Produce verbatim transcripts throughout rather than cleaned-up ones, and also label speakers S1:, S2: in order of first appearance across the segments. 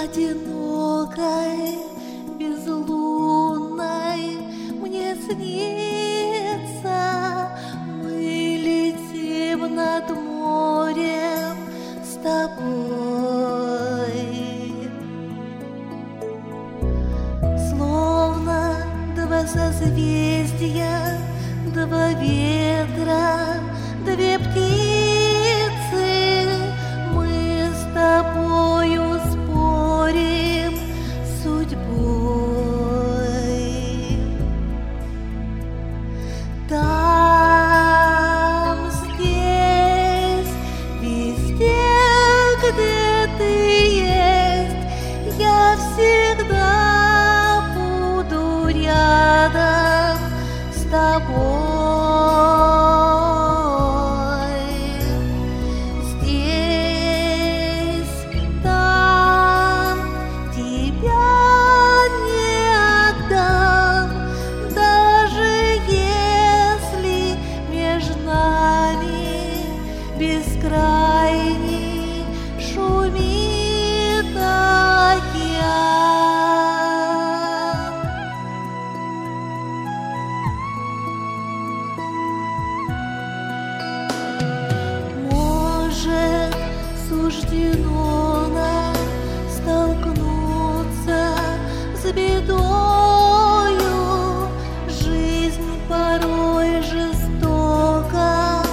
S1: одинокой, безлунной мне снится, мы летим над морем с тобой. Словно два созвездия, два ветра, две птицы, мы с тобою спорим судьбой. Там, здесь, везде, где ты есть, я всегда буду рядом с тобой. Бескрайний шумит океан. Может, суждено нам столкнуться с бедою, жизнь порой жестока.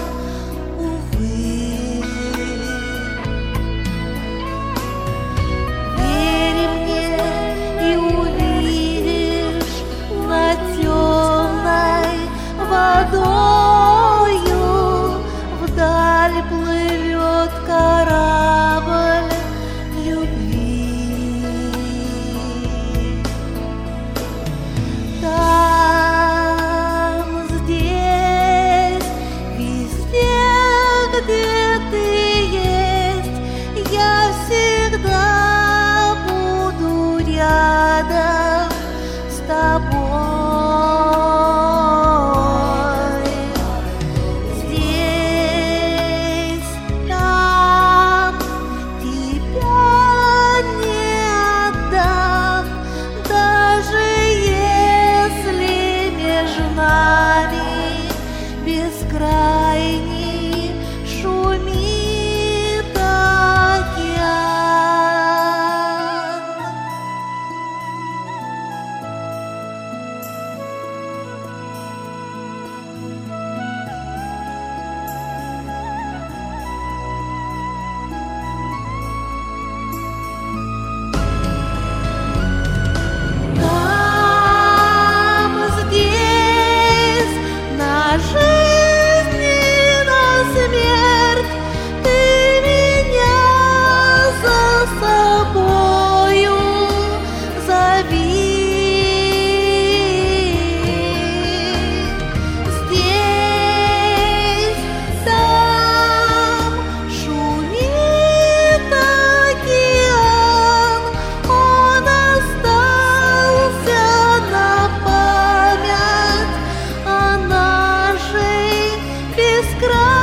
S1: Водою вдаль плывет корабль любви. Там, здесь, везде, где ты есть, я всегда буду рядом с тобой. Бескрайний шумит океан. Там, здесь, на жизнь, смерть, ты меня за собою зови. Здесь, там шумит океан, он остался на память о нашей бескрайней